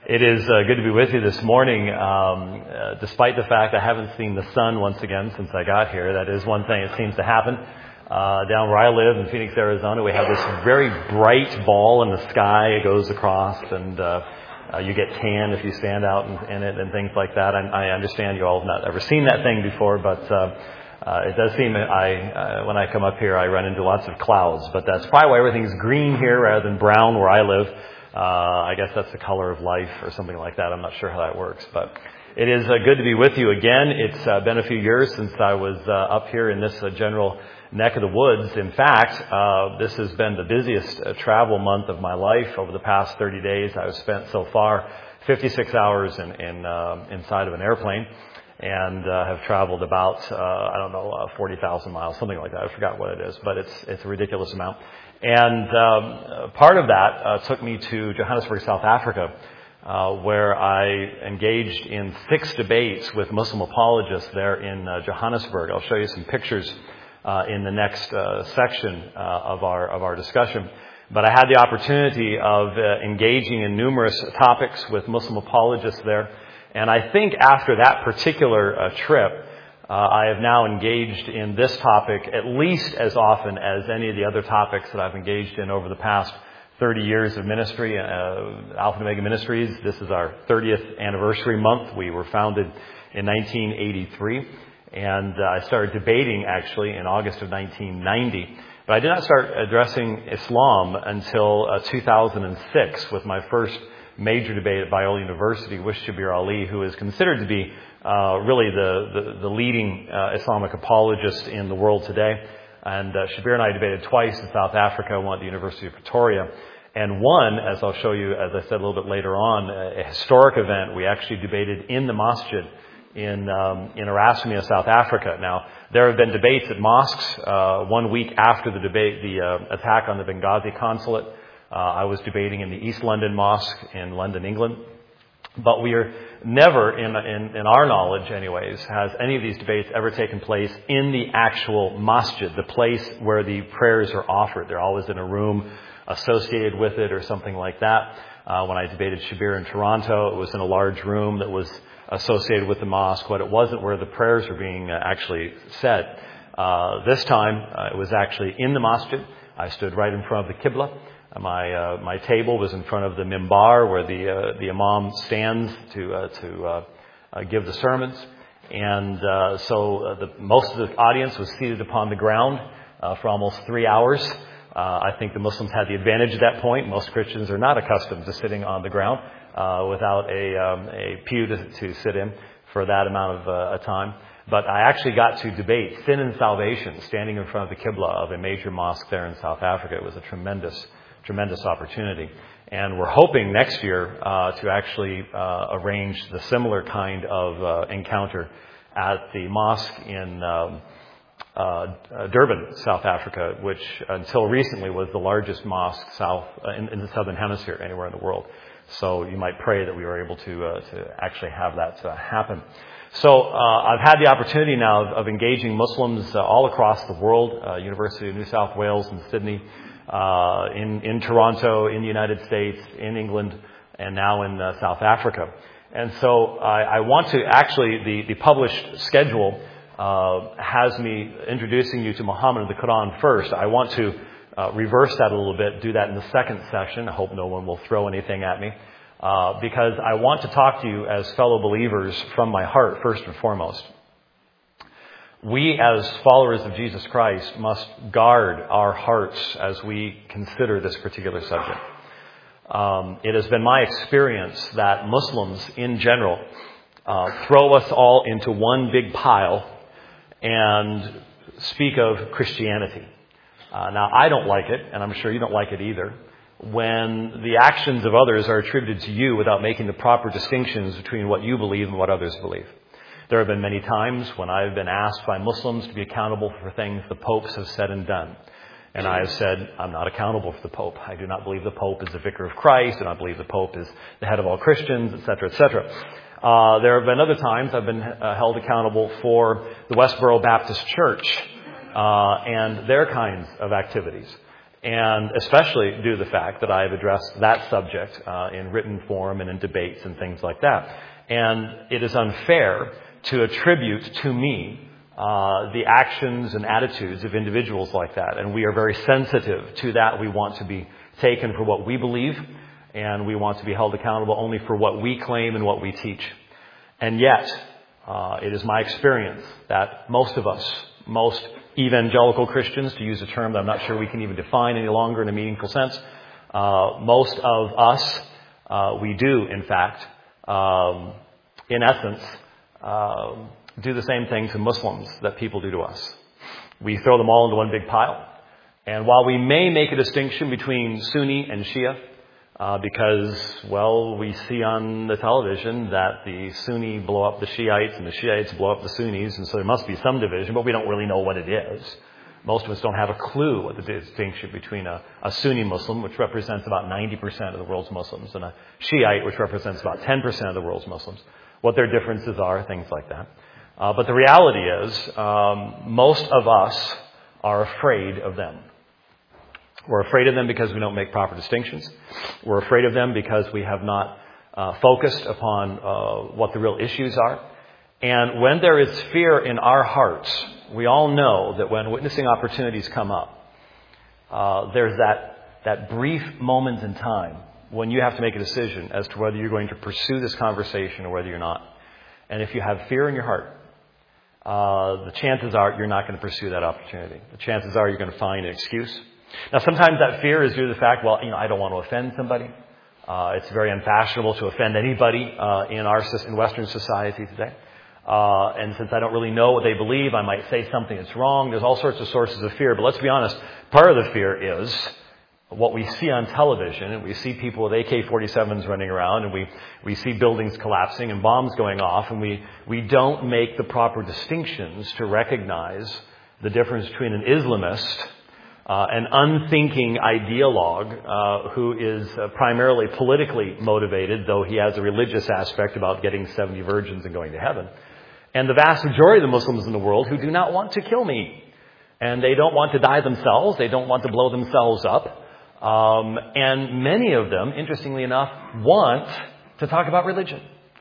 It is good to be with you this morning. Despite the fact I haven't seen the sun once again since I got here, that is one thing that seems to happen. Down where I live in Phoenix, Arizona, we have this very bright ball in the sky. It goes across, and you get tan if you stand out in it and things like that. I understand you all have not ever seen that thing before, but it does seem when I come up here, I run into lots of clouds. But that's probably why everything's green here rather than brown where I live. I guess that's the color of life or something like that. I'm not sure how that works, but it is good to be with you again. It's been a few years since I was up here in this general neck of the woods. In fact, this has been the busiest travel month of my life. Over the past 30 days, I've spent so far 56 hours inside of an airplane and have traveled about 40,000 miles, something like that. I forgot what it is, but it's a ridiculous amount. And part of that took me to Johannesburg, South Africa, where I engaged in 6 debates with Muslim apologists there in Johannesburg. I'll show you some pictures in the next section of our discussion. But I had the opportunity of engaging in numerous topics with Muslim apologists there. And I think after that particular trip, I have now engaged in this topic at least as often as any of the other topics that I've engaged in over the past 30 years of ministry, Alpha and Omega Ministries. This is our 30th anniversary month. We were founded in 1983, and I started debating actually in August of 1990. But I did not start addressing Islam until 2006 with my first major debate at Biola University with Shabir Ali, who is considered to be really the leading Islamic apologist in the world today. And Shabir and I debated twice in South Africa, one at the University of Pretoria, and one, as I'll show you, as I said a little bit later on, a historic event. We actually debated in the masjid in Erasmia, South Africa. Now, there have been debates at mosques. 1 week after the attack on the Benghazi consulate, I was debating in the East London Mosque in London, England. But we are never, in our knowledge anyways, has any of these debates ever taken place in the actual masjid, the place where the prayers are offered. They're always in a room associated with it or something like that. When I debated Shabir in Toronto, it was in a large room that was associated with the mosque, but it wasn't where the prayers were being actually said. This time, it was actually in the masjid. I stood right in front of the Qibla. My table was in front of the mimbar where the imam stands to give the sermons, and so most of the audience was seated upon the ground for almost 3 hours. I think the Muslims had the advantage at that point. Most Christians are not accustomed to sitting on the ground without a pew to sit in for that amount of time. But I actually got to debate sin and salvation standing in front of the Qibla of a major mosque there in South Africa. It was a tremendous opportunity. And we're hoping next year to actually arrange the similar kind of encounter at the mosque in Durban, South Africa, which until recently was the largest mosque in the southern hemisphere anywhere in the world. So you might pray that we were able to actually have that happen. So I've had the opportunity now of engaging Muslims all across the world, University of New South Wales in Sydney, in Toronto, in the United States, in England, and now in South Africa. And so I want to actually, the published schedule has me introducing you to Muhammad and the Quran first. I want to reverse that a little bit, do that in the second session. I hope no one will throw anything at me, because I want to talk to you as fellow believers from my heart, first and foremost. We, as followers of Jesus Christ, must guard our hearts as we consider this particular subject. It has been my experience that Muslims, in general, throw us all into one big pile and speak of Christianity. Now, I don't like it, and I'm sure you don't like it either, when the actions of others are attributed to you without making the proper distinctions between what you believe and what others believe. There have been many times when I've been asked by Muslims to be accountable for things the popes have said and done. And I have said, I'm not accountable for the Pope. I do not believe the Pope is the vicar of Christ. I do not believe the Pope is the head of all Christians, etc., etc. There have been other times I've been held accountable for the Westboro Baptist Church and their kinds of activities. And especially due to the fact that I have addressed that subject in written form and in debates and things like that. And it is unfair to attribute to me the actions and attitudes of individuals like that. And we are very sensitive to that. We want to be taken for what we believe, and we want to be held accountable only for what we claim and what we teach. And yet, it is my experience that most of us, most evangelical Christians, to use a term that I'm not sure we can even define any longer in a meaningful sense, most of us, we do, in fact, in essence, do the same thing to Muslims that people do to us. We throw them all into one big pile. And while we may make a distinction between Sunni and Shia, because, well, we see on the television that the Sunni blow up the Shiites and the Shiites blow up the Sunnis, and so there must be some division, but we don't really know what it is. Most of us don't have a clue what the distinction between a Sunni Muslim, which represents about 90% of the world's Muslims, and a Shiite, which represents about 10% of the world's Muslims, what their differences are, things like that. But the reality is, most of us are afraid of them. We're afraid of them because we don't make proper distinctions. We're afraid of them because we have not focused upon what the real issues are. And when there is fear in our hearts, we all know that when witnessing opportunities come up, there's that brief moment in time when you have to make a decision as to whether you're going to pursue this conversation or whether you're not. And if you have fear in your heart, the chances are you're not going to pursue that opportunity. The chances are you're going to find an excuse. Now, sometimes that fear is due to the fact, well, I don't want to offend somebody. It's very unfashionable to offend anybody in Western society today. And since I don't really know what they believe, I might say something that's wrong. There's all sorts of sources of fear. But let's be honest, part of the fear is what we see on television, and we see people with AK-47s running around, and we see buildings collapsing and bombs going off, and we don't make the proper distinctions to recognize the difference between an Islamist, an unthinking ideologue who is primarily politically motivated, though he has a religious aspect about getting 70 virgins and going to heaven, and the vast majority of the Muslims in the world who do not want to kill me. And they don't want to die themselves. They don't want to blow themselves up. And many of them, interestingly enough, want to talk about religion.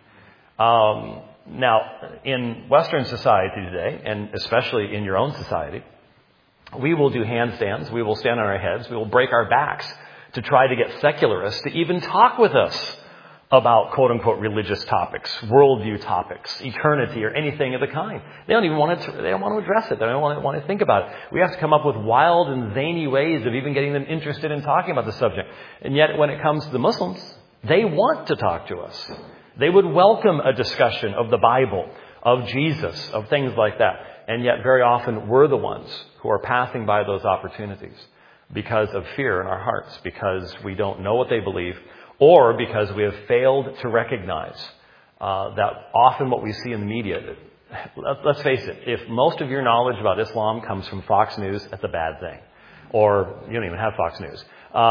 Now, in Western society today, and especially in your own society, we will do handstands, we will stand on our heads, we will break our backs to try to get secularists to even talk with us about quote-unquote religious topics, worldview topics, eternity, or anything of the kind. They don't even want to address it. They don't want to think about it. We have to come up with wild and zany ways of even getting them interested in talking about the subject. And yet, when it comes to the Muslims, they want to talk to us. They would welcome a discussion of the Bible, of Jesus, of things like that. And yet, very often, we're the ones who are passing by those opportunities because of fear in our hearts, because we don't know what they believe, or because we have failed to recognize that often what we see in the media, let's face it, if most of your knowledge about Islam comes from Fox News, that's a bad thing. Or you don't even have Fox News.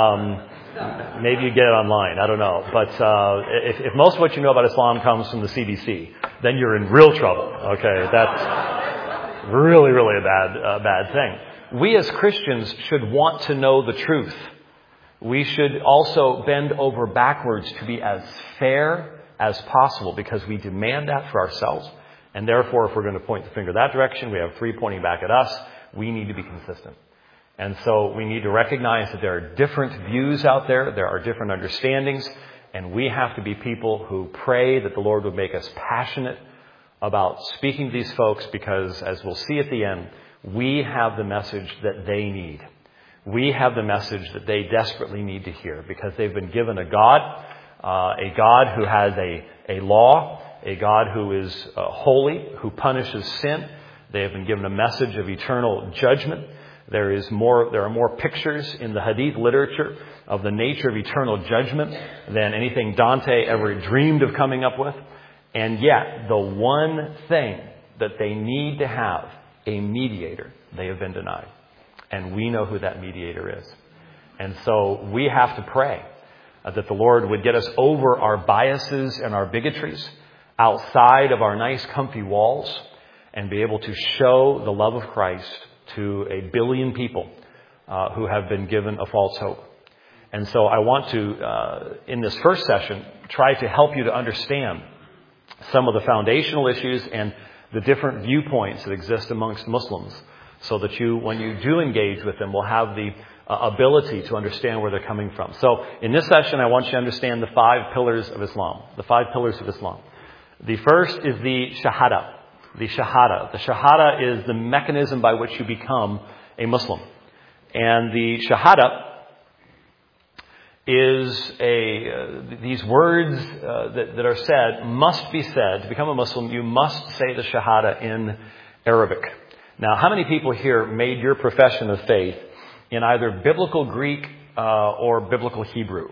Maybe you get it online, I don't know. But if most of what you know about Islam comes from the CBC, then you're in real trouble. Okay, that's really, really a bad thing. We as Christians should want to know the truth. We should also bend over backwards to be as fair as possible because we demand that for ourselves. And therefore, if we're going to point the finger that direction, we have three pointing back at us, we need to be consistent. And so we need to recognize that there are different views out there. There are different understandings. And we have to be people who pray that the Lord would make us passionate about speaking to these folks because, as we'll see at the end, we have the message that they need. We have the message that they desperately need to hear because they've been given a God who has a law, a God who is holy, who punishes sin. They have been given a message of eternal judgment. There are more pictures in the Hadith literature of the nature of eternal judgment than anything Dante ever dreamed of coming up with. And yet, the one thing that they need to have, a mediator, they have been denied. And we know who that mediator is. And so we have to pray that the Lord would get us over our biases and our bigotries outside of our nice, comfy walls and be able to show the love of Christ to 1 billion people who have been given a false hope. And so I want to, in this first session, try to help you to understand some of the foundational issues and the different viewpoints that exist amongst Muslims, so that you, when you do engage with them, will have the ability to understand where they're coming from. So in this session, I want you to understand the 5 pillars of Islam. The 5 pillars of Islam. The first is the Shahada. The Shahada. The Shahada is the mechanism by which you become a Muslim. And the Shahada is these words that are said must be said. To become a Muslim, you must say the Shahada in Arabic. Now, how many people here made your profession of faith in either biblical Greek or biblical Hebrew?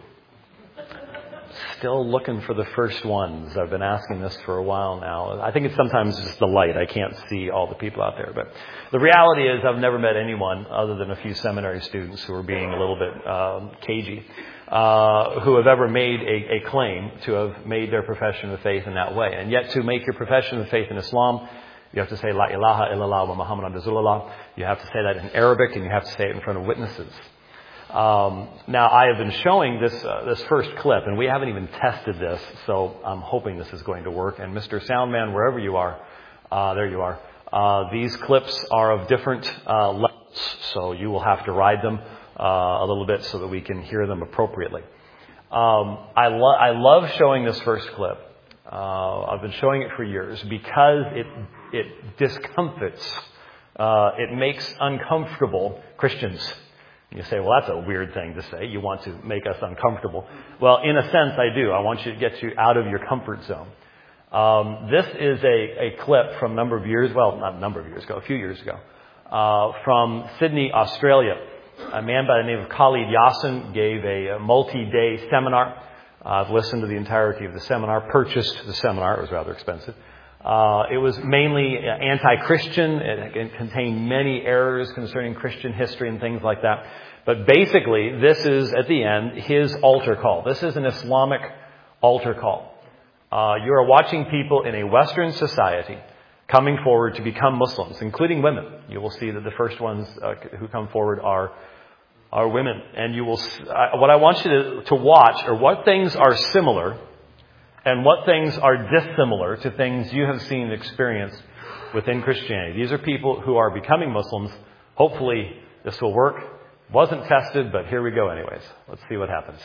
Still looking for the first ones. I've been asking this for a while now. I think it's sometimes just the light. I can't see all the people out there. But the reality is I've never met anyone other than a few seminary students who are being a little bit cagey, who have ever made a claim to have made their profession of faith in that way. And yet to make your profession of faith in Islam, you have to say La ilaha illallah wa Muhammadan Rasulullah. You have to say that in Arabic, and you have to say it in front of witnesses. Now, I have been showing this first clip, and we haven't even tested this, so I'm hoping this is going to work. And Mr. Soundman, wherever you are, there you are. These clips are of different levels, so you will have to ride them a little bit so that we can hear them appropriately. I love showing this first clip. I've been showing it for years because it discomfits, it makes uncomfortable Christians. You say, well, that's a weird thing to say. You want to make us uncomfortable. Well, in a sense, I do. I want you to get you out of your comfort zone. This is a clip from a few years ago, from Sydney, Australia. A man by the name of Khalid Yassin gave a multi-day seminar. I've listened to the entirety of the seminar, purchased the seminar. It was rather expensive. It was mainly anti-Christian. It contained many errors concerning Christian history and things like that. But basically, this is, at the end, his altar call. This is an Islamic altar call. You are watching people in a Western society coming forward to become Muslims, including women. You will see that the first ones who come forward are women. And you will. What I want you to watch are what things are similar and what things are dissimilar to things you have seen and experienced within Christianity. These are people who are becoming Muslims. Hopefully this will work. Wasn't tested, but here we go anyways. Let's see what happens.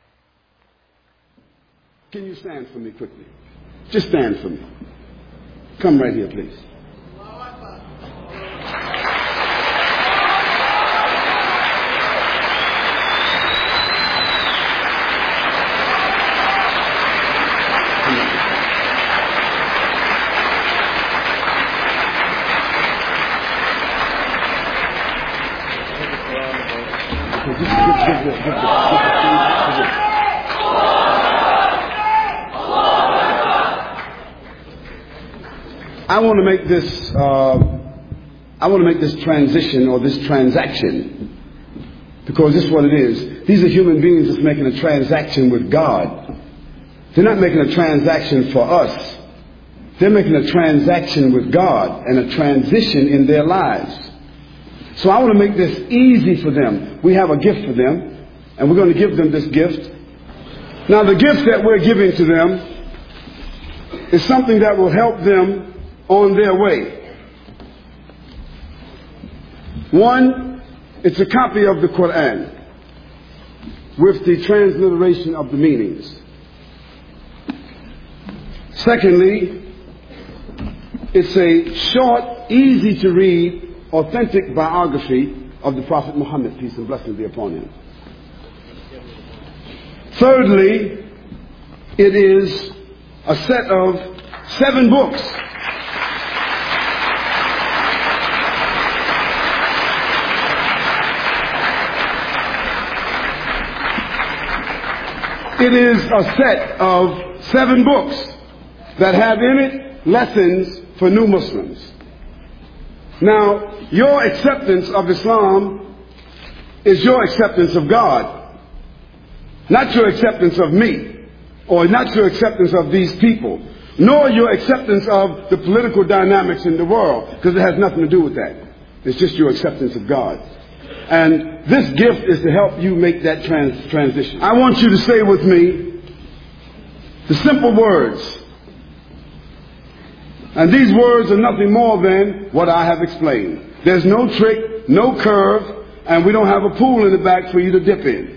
Can you stand for me quickly? Just stand for me. Come right here, please. I want to make this transition or this transaction, because this is what it is. These are human beings that's making a transaction with God. They're not making a transaction for us. They're making a transaction with God and a transition in their lives. So I want to make this easy for them. We have a gift for them, and we're going to give them this gift. Now, the gift that we're giving to them is something that will help them on their way. One, it's a copy of the Quran with the transliteration of the meanings. Secondly, it's a short, easy to read, authentic biography of the Prophet Muhammad, peace and blessings be upon him. Thirdly, it is a set of 7 books. It is a set of 7 books that have in it lessons for new Muslims. Now, your acceptance of Islam is your acceptance of God, not your acceptance of me, or not your acceptance of these people, nor your acceptance of the political dynamics in the world, because it has nothing to do with that. It's just your acceptance of God. And this gift is to help you make that transition. I want you to say with me the simple words. And these words are nothing more than what I have explained. There's no trick, no curve, and we don't have a pool in the back for you to dip in.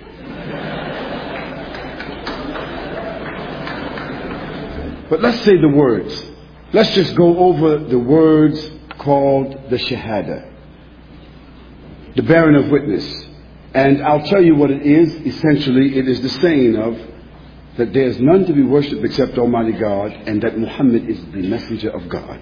But let's say the words. Let's just go over the words called the Shahada, the bearing of witness. And I'll tell you what it is. Essentially, it is the saying of that there is none to be worshipped except Almighty God, and that Muhammad is the messenger of God.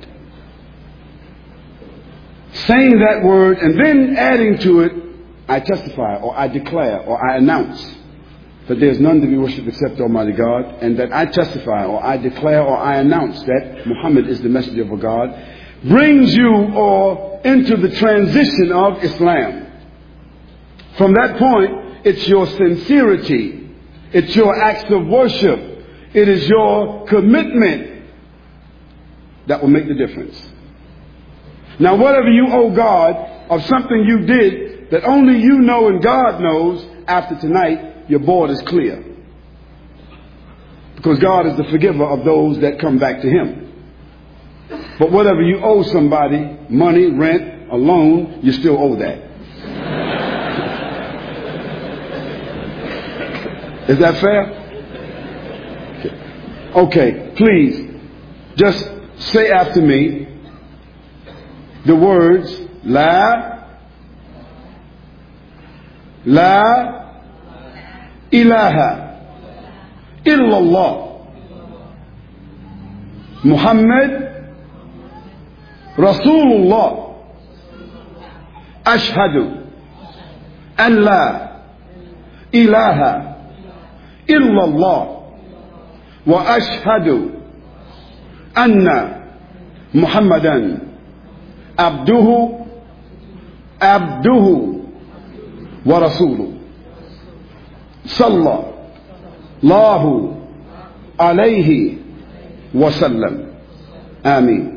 Saying that word and then adding to it, I testify or I declare or I announce that there is none to be worshipped except Almighty God, and that I testify or I declare or I announce that Muhammad is the messenger of God, brings you or into the transition of Islam. From that point, it's your sincerity, it's your acts of worship, it is your commitment that will make the difference. Now, whatever you owe God of something you did that only you know and God knows, after tonight, your board is clear. Because God is the forgiver of those that come back to Him. But whatever you owe somebody, money, rent, a loan, you still owe that. Is that fair? Okay, please, just say after me the words La ilaha illallah Muhammad Rasulullah Ashhadu an la ilaha illallah wa ashhadu anna Muhammadan abduhu wa rasuluh. Sallallahu alayhi wa sallam. Ameen.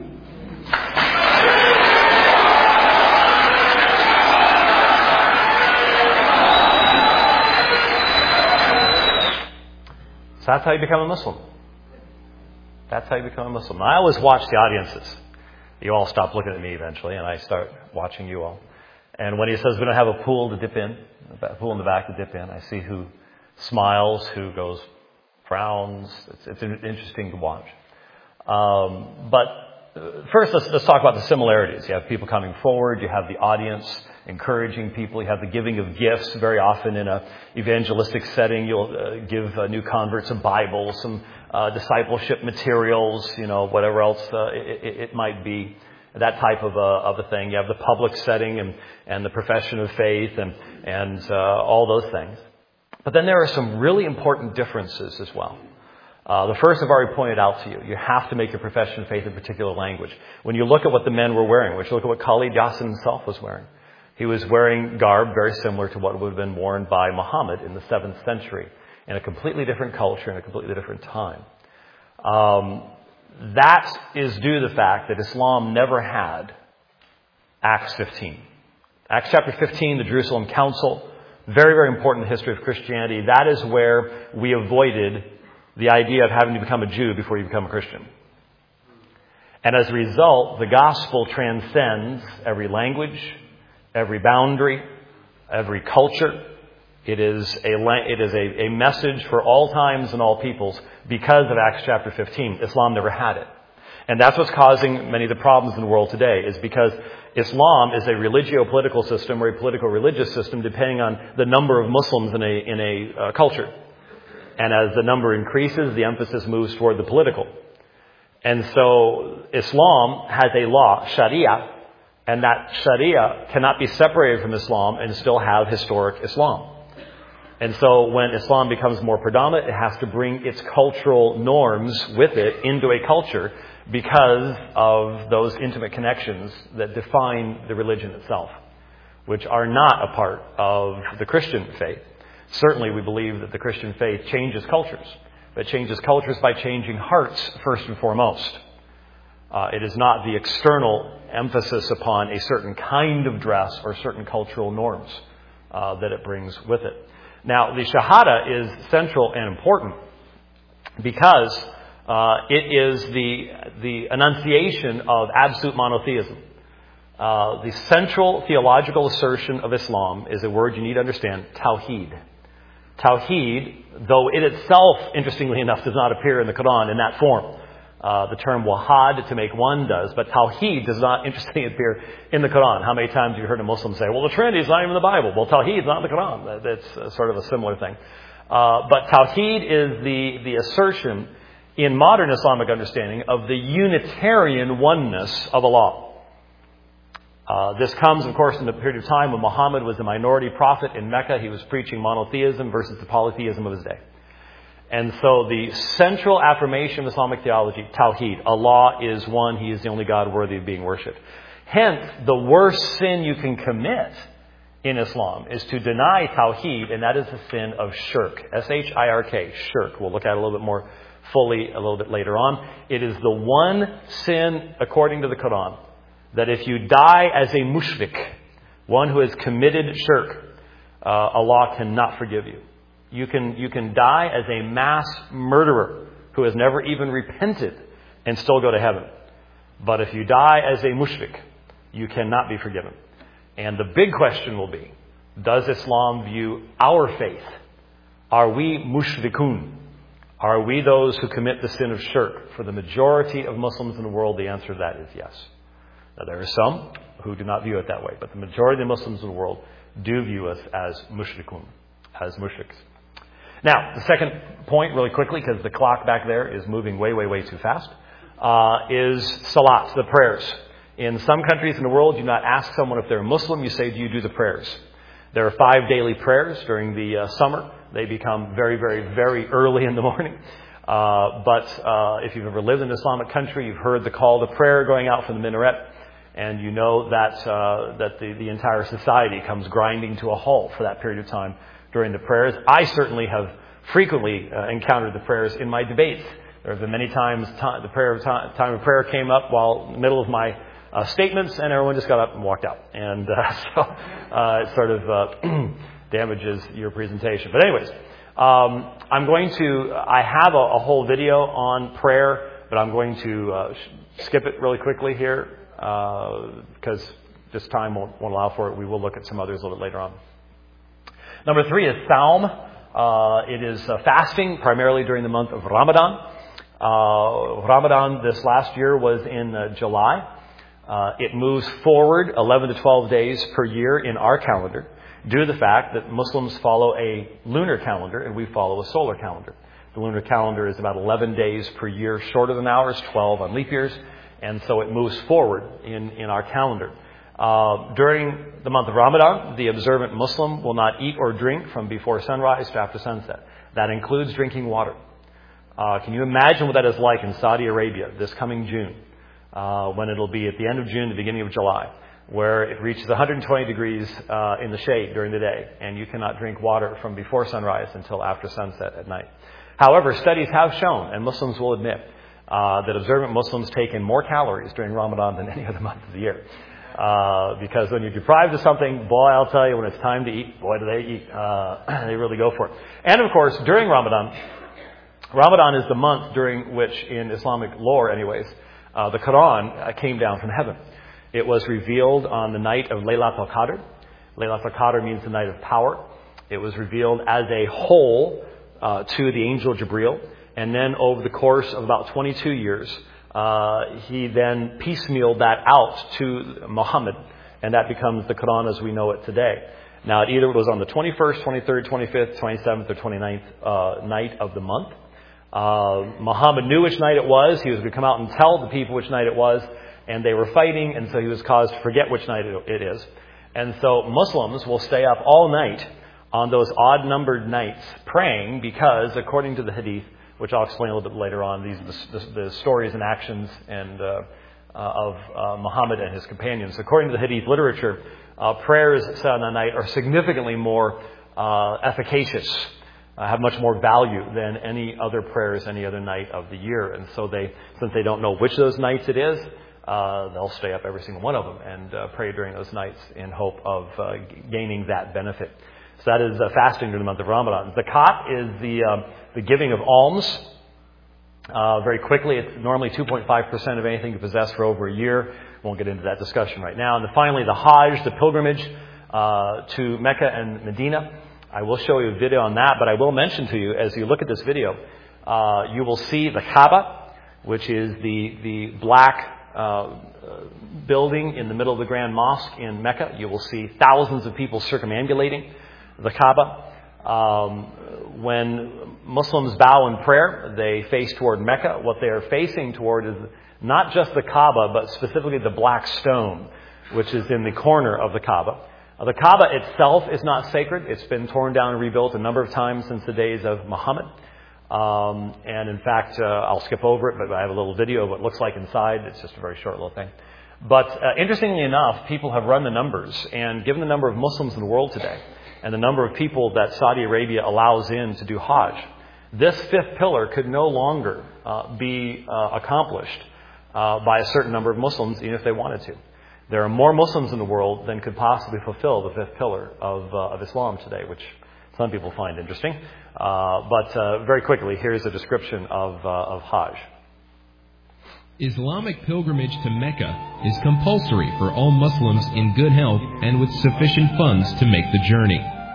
So that's how you become a Muslim. That's how you become a Muslim. I always watch the audiences. You all stop looking at me eventually, and I start watching you all. And when he says we don't have a pool to dip in, a pool in the back to dip in, I see who smiles, who goes, frowns. It's interesting to watch. But first, let's talk about the similarities. You have people coming forward. You have the audience encouraging people. You have the giving of gifts. Very often in an evangelistic setting, you'll give new converts a Bible, some discipleship materials, whatever else it might be. That type of a thing. You have the public setting and the profession of faith and all those things. But then there are some really important differences as well. The first I've already pointed out to you. You have to make your profession of faith in a particular language. When you look at what the men were wearing, which you look at what Khalid Yassin himself was wearing, he was wearing garb very similar to what would have been worn by Muhammad in the 7th century in a completely different culture and a completely different time. That is due to the fact that Islam never had Acts 15. Acts chapter 15, the Jerusalem Council, very, very important in the history of Christianity. That is where we avoided the idea of having to become a Jew before you become a Christian. And as a result, the gospel transcends every language, every boundary, every culture. It is a message for all times and all peoples because of Acts chapter 15. Islam never had it. And that's what's causing many of the problems in the world today, is because Islam is a religio-political system or a political-religious system depending on the number of Muslims in a culture. And as the number increases, the emphasis moves toward the political. And so Islam has a law, Sharia, and that Sharia cannot be separated from Islam and still have historic Islam. And so when Islam becomes more predominant, it has to bring its cultural norms with it into a culture because of those intimate connections that define the religion itself, which are not a part of the Christian faith. Certainly we believe that the Christian faith changes cultures, but it changes cultures by changing hearts first and foremost. It is not the external emphasis upon a certain kind of dress or certain cultural norms. that it brings with it. Now, the Shahada is central and important because it is the enunciation of absolute monotheism. The central theological assertion of Islam is a word you need to understand, Tawheed. Tawheed, though it itself, interestingly enough, does not appear in the Quran in that form. The term wahad, to make one, does, but Tawheed does not, interestingly, appear in the Quran. How many times have you heard a Muslim say, well, the Trinity is not even in the Bible. Well, Tawheed is not in the Quran. That's sort of a similar thing. But Tawheed is the assertion in modern Islamic understanding of the Unitarian oneness of Allah. This comes, of course, in the period of time when Muhammad was a minority prophet in Mecca. He was preaching monotheism versus the polytheism of his day. And so the central affirmation of Islamic theology, Tawheed, Allah is one, He is the only God worthy of being worshipped. Hence, the worst sin you can commit in Islam is to deny Tawheed, and that is the sin of shirk. S-H-I-R-K, shirk. We'll look at it a little bit more fully a little bit later on. It is the one sin, according to the Quran, that if you die as a mushrik, one who has committed shirk, Allah cannot forgive you. You can die as a mass murderer who has never even repented and still go to heaven. But if you die as a mushrik, you cannot be forgiven. And the big question will be, does Islam view our faith? Are we mushrikun? Are we those who commit the sin of shirk? For the majority of Muslims in the world, the answer to that is yes. Now, there are some who do not view it that way, but the majority of the Muslims in the world do view us as mushrikun, as mushriks. Now, the second point, really quickly, because the clock back there is moving way, way, way too fast, is salat, the prayers. In some countries in the world, you do not ask someone if they're Muslim, you say, do you do the prayers? There are 5 daily prayers during the summer. They become very, very, very early in the morning. But if you've ever lived in an Islamic country, you've heard the call to prayer going out from the minaret, and you know that the entire society comes grinding to a halt for that period of time during the prayers. I certainly have frequently encountered the prayers in my debates. There have been many times time of prayer came up while in the middle of my statements, and everyone just got up and walked out. And so it sort of damages your presentation. But anyways, I have a whole video on prayer, but I'm going to skip it really quickly here because just time won't allow for it. We will look at some others a little bit later on. Number 3 is Saum. It is fasting, primarily during the month of Ramadan. Ramadan this last year was in July. It moves forward 11 to 12 days per year in our calendar due to the fact that Muslims follow a lunar calendar and we follow a solar calendar. The lunar calendar is about 11 days per year shorter than ours, 12 on leap years, and so it moves forward in our calendar. During the month of Ramadan, the observant Muslim will not eat or drink from before sunrise to after sunset. That includes drinking water. Can you imagine what that is like in Saudi Arabia this coming June, when it'll be at the end of June, the beginning of July, where it reaches 120 degrees in the shade during the day, and you cannot drink water from before sunrise until after sunset at night. However, studies have shown, and Muslims will admit, that observant Muslims take in more calories during Ramadan than any other month of the year. Because when you're deprived of something, boy, I'll tell you, when it's time to eat, boy, do they eat. They really go for it. And of course, during Ramadan is the month during which, in Islamic lore anyways, the Quran came down from heaven. It was revealed on the night of Laylatul Qadr. Laylatul Qadr means the night of power. It was revealed as a whole to the angel Jibreel. And then over the course of about 22 years, he then piecemealed that out to Muhammad, and that becomes the Quran as we know it today. Now, it either was on the 21st, 23rd, 25th, 27th, or 29th night of the month. Muhammad knew which night it was. He was going to come out and tell the people which night it was, and they were fighting, and so he was caused to forget which night it is. And so Muslims will stay up all night on those odd-numbered nights praying because, according to the hadith, which I'll explain a little bit later on, these are the stories and actions and of Muhammad and his companions. According to the hadith literature, prayers said on that night are significantly more efficacious, have much more value than any other prayers any other night of the year. And so since they don't know which of those nights it is, they'll stay up every single one of them and pray during those nights in hope of gaining that benefit. So that is fasting during the month of Ramadan. Zakat is the giving of alms. Very quickly, it's normally 2.5% of anything you possess for over a year. Won't get into that discussion right now. And then finally, the Hajj, the pilgrimage to Mecca and Medina. I will show you a video on that, but I will mention to you, as you look at this video, you will see the Kaaba, which is the black building in the middle of the Grand Mosque in Mecca. You will see thousands of people circumambulating the Kaaba. When Muslims bow in prayer, they face toward Mecca. What they are facing toward is not just the Kaaba, but specifically the black stone, which is in the corner of the Kaaba. The Kaaba itself is not sacred. It's been torn down and rebuilt a number of times since the days of Muhammad. And in fact, I'll skip over it, but I have a little video of what it looks like inside. It's just a very short little thing. But interestingly enough, people have run the numbers, and given the number of Muslims in the world today, and the number of people that Saudi Arabia allows in to do Hajj, this fifth pillar could no longer be accomplished by a certain number of Muslims, even if they wanted to. There are more Muslims in the world than could possibly fulfill the fifth pillar of Islam today, which some people find interesting. But very quickly, here's a description of Hajj. Islamic pilgrimage to Mecca is compulsory for all Muslims in good health and with sufficient funds to make the journey.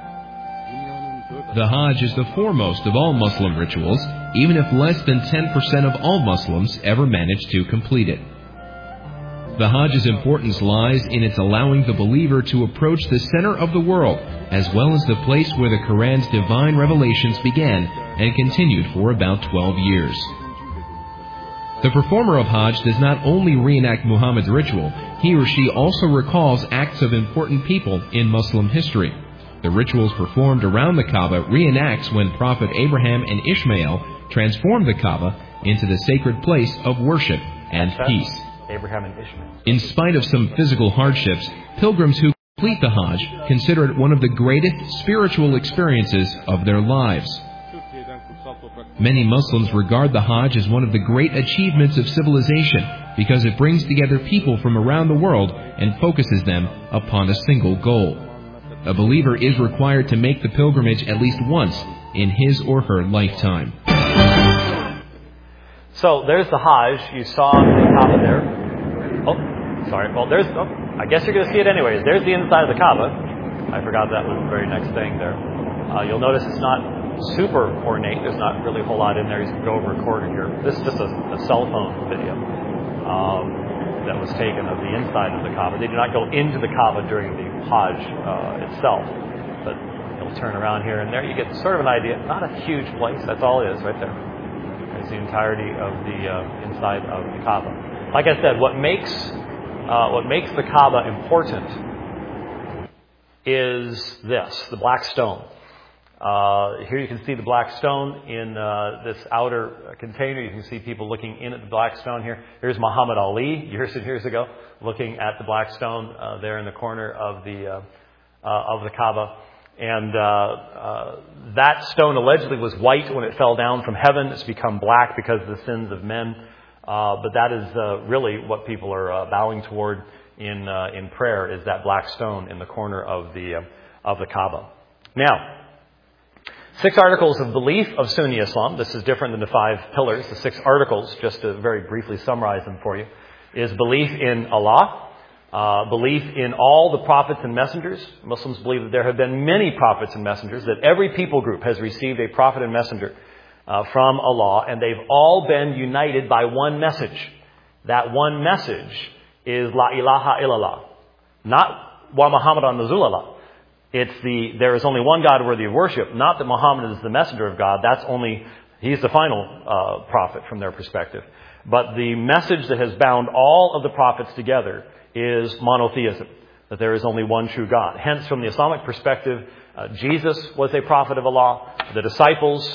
The Hajj is the foremost of all Muslim rituals, even if less than 10% of all Muslims ever manage to complete it. The Hajj's importance lies in its allowing the believer to approach the center of the world, as well as the place where the Quran's divine revelations began and continued for about 12 years. The performer of Hajj does not only reenact Muhammad's ritual, he or she also recalls acts of important people in Muslim history. The rituals performed around the Kaaba reenacts when Prophet Abraham and Ishmael transformed the Kaaba into the sacred place of worship and peace. Abraham and Ishmael. In spite of some physical hardships, pilgrims who complete the Hajj consider it one of the greatest spiritual experiences of their lives. Many Muslims regard the Hajj as one of the great achievements of civilization because it brings together people from around the world and focuses them upon a single goal. A believer is required to make the pilgrimage at least once in his or her lifetime. So there's the Hajj. You saw the Kaaba there. Oh, sorry. Well, I guess you're going to see it anyways. There's the inside of the Kaaba. I forgot that was the very next thing there. You'll notice it's not super ornate. There's not really a whole lot in there. You can go over a quarter here. This is just a cell phone video that was taken of the inside of the Kaaba. They do not go into the Kaaba during the Hajj itself, but you'll turn around here and there. You get sort of an idea. Not a huge place. That's all it is right there. It's the entirety of the inside of the Kaaba. Like I said, what makes the Kaaba important is this: the black stone. Here you can see the black stone in this outer container. You can see people looking in at the black stone here. Here's Muhammad Ali years and years ago, looking at the black stone there in the corner of the Kaaba. And that stone allegedly was white when it fell down from heaven. It's become black because of the sins of men. But that is really what people are bowing toward in prayer, is that black stone in the corner of the Kaaba. Now, 6 articles of belief of Sunni Islam. This is different than the 5 pillars. The 6 articles, just to very briefly summarize them for you, is belief in Allah, belief in all the prophets and messengers. Muslims believe that there have been many prophets and messengers, that every people group has received a prophet and messenger from Allah, and they've all been united by one message. That one message is La ilaha illallah, not Wa Muhammadan Rasulullah. It's there is only one God worthy of worship, not that Muhammad is the messenger of God. He's the final prophet from their perspective. But the message that has bound all of the prophets together is monotheism, that there is only one true God. Hence, from the Islamic perspective, Jesus was a prophet of Allah. The disciples,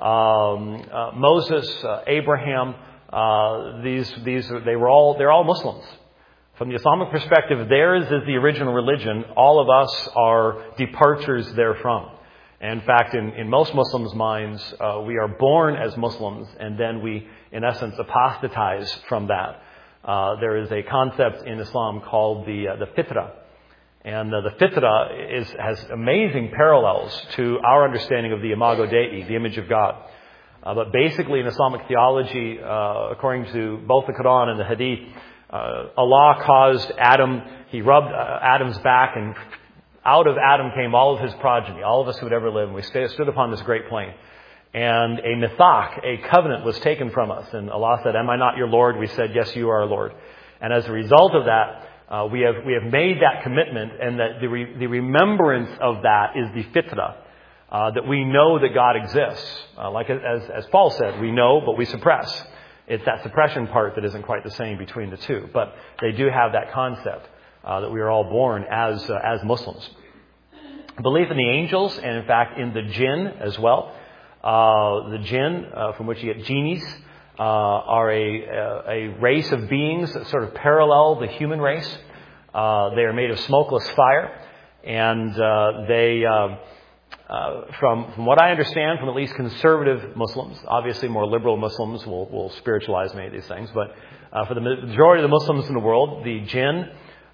Moses, Abraham, they're all Muslims. From the Islamic perspective, theirs is the original religion. All of us are departures therefrom. And in fact, in most Muslims' minds, we are born as Muslims, and then we, in essence, apostatize from that. there is a concept in Islam called the fitra. And the fitra has amazing parallels to our understanding of the imago Dei, the image of God. But basically in Islamic theology, according to both the Quran and the Hadith, Allah caused Adam, He rubbed Adam's back, and out of Adam came all of his progeny, all of us who would ever live. And we stood upon this great plain. And a mithaq, a covenant, was taken from us. And Allah said, "Am I not your Lord?" We said, "Yes, you are our Lord." And as a result of that, we have made that commitment, and that the remembrance of that is the fitra, that we know that God exists. Like as Paul said, we know, but we suppress. It's that suppression part that isn't quite the same between the two. But they do have that concept that we are all born as Muslims. Belief in the angels, and in fact in the jinn as well. The jinn, from which you get genies, are a race of beings that sort of parallel the human race. They are made of smokeless fire, and they, from what I understand, from at least conservative Muslims, obviously more liberal Muslims will spiritualize many of these things, but for the majority of the Muslims in the world, the jinn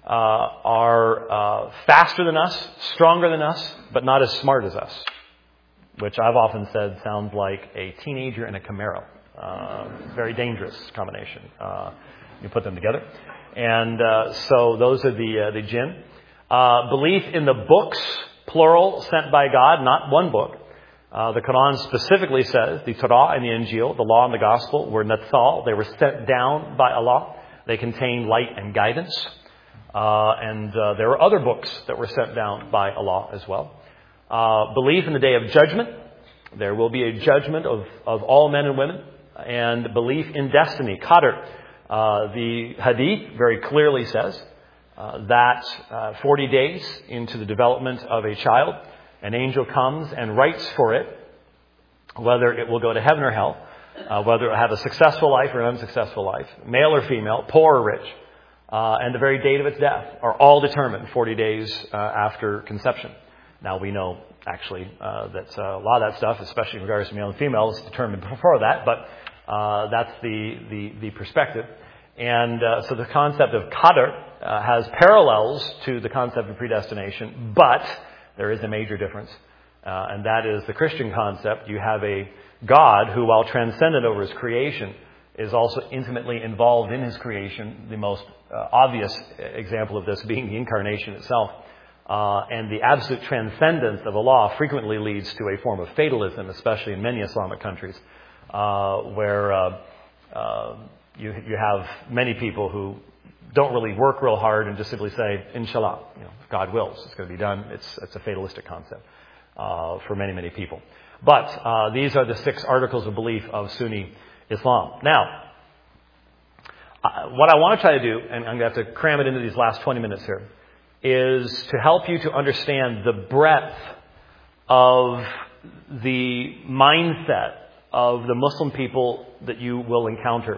are faster than us, stronger than us, but not as smart as us, which I've often said sounds like a teenager and a Camaro. Very dangerous combination. You put them together. And so those are the jinn. Belief in the books, plural, sent by God, not one book. The Quran specifically says the Torah and the Injil, the law and the gospel, were nazzal. They were sent down by Allah. They contain light and guidance. And there were other books that were sent down by Allah as well. Belief in the day of judgment. There will be a judgment of all men and women. And belief in destiny, qadr. The Hadith very clearly says that 40 days into the development of a child, an angel comes and writes for it whether it will go to heaven or hell, whether it will have a successful life or an unsuccessful life, male or female, poor or rich, and the very date of its death are all determined 40 days after conception. Now we know actually that a lot of that stuff, especially in regards to male and female, is determined before that, but that's the perspective. And so the concept of qadr has parallels to the concept of predestination, but there is a major difference. And that is the Christian concept. You have a God who, while transcendent over his creation, is also intimately involved in his creation. The most obvious example of this being the incarnation itself. And the absolute transcendence of Allah frequently leads to a form of fatalism, especially in many Islamic countries, where you have many people who don't really work real hard and just simply say, inshallah, if God wills, it's going to be done. It's a fatalistic concept for many, many people. But these are the 6 articles of belief of Sunni Islam. Now, what I want to try to do, and I'm going to have to cram it into these last 20 minutes here, is to help you to understand the breadth of the mindset of the Muslim people that you will encounter.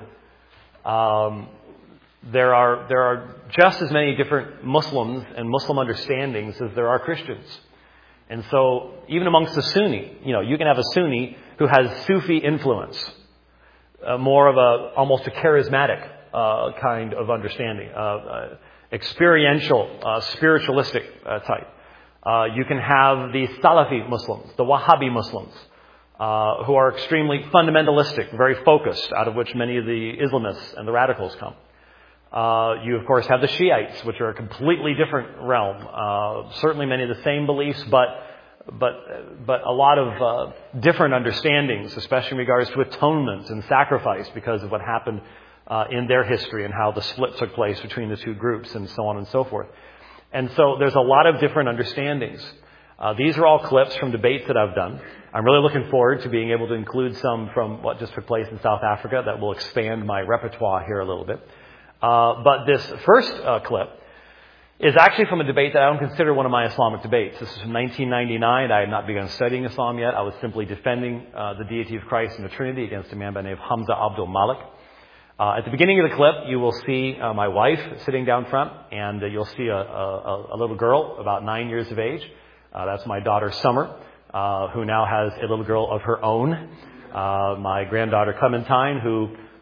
There are just as many different Muslims and Muslim understandings as there are Christians. And so even amongst the Sunni, you can have a Sunni who has Sufi influence, more of almost a charismatic kind of understanding, experiential, spiritualistic type. You can have the Salafi Muslims, the Wahhabi Muslims, who are extremely fundamentalistic, very focused, out of which many of the Islamists and the radicals come. You, of course, have the Shiites, which are a completely different realm. Certainly many of the same beliefs, but a lot of different understandings, especially in regards to atonement and sacrifice because of what happened in their history and how the split took place between the two groups and so on and so forth. And so there's a lot of different understandings. These are all clips from debates that I've done. I'm really looking forward to being able to include some from what just took place in South Africa that will expand my repertoire here a little bit. But this first clip is actually from a debate that I don't consider one of my Islamic debates. This is from 1999. I had not begun studying Islam yet. I was simply defending the deity of Christ and the Trinity against a man by the name of Hamza Abdul Malik. At the beginning of the clip, you will see my wife sitting down front, and you'll see a little girl about 9 years of age. That's my daughter, Summer, who now has a little girl of her own. My granddaughter, Clementine, who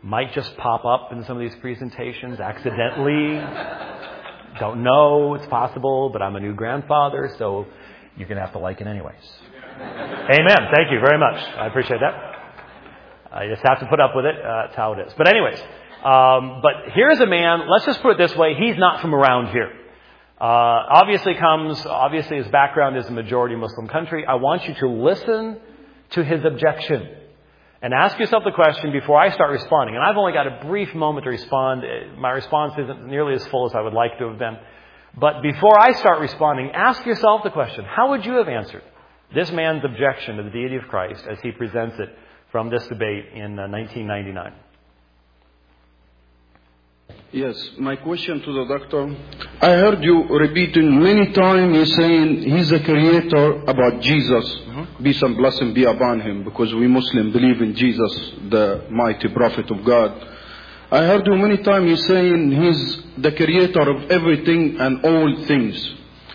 might just pop up in some of these presentations accidentally. Don't know, it's possible, but I'm a new grandfather, so you're going to have to like it anyways. Amen. Thank you very much. I appreciate that. I just have to put up with it. That's how it is. But anyways, but here's a man, let's just put it this way, he's not from around here. Obviously his background is a majority Muslim country. I want you to listen to his objection and ask yourself the question before I start responding. And I've only got a brief moment to respond. My response isn't nearly as full as I would like to have been. But before I start responding, ask yourself the question, how would you have answered this man's objection to the deity of Christ as he presents it from this debate in 1999? Yes, my question to the doctor. I heard you repeating many times, you saying he's a creator about Jesus. Peace and blessing be upon him, because we Muslims believe in Jesus, the mighty prophet of God. I heard you many times you saying he's the creator of everything and all things.